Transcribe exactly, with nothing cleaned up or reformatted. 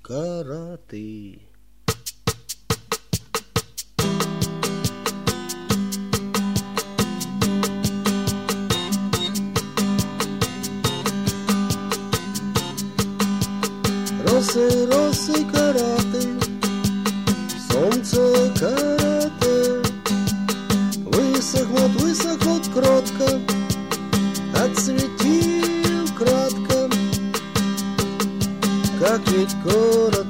караты. Роси, роси, карати, сонце карате, высохнут, высохнут кротко, отцветил кратко, как ведь город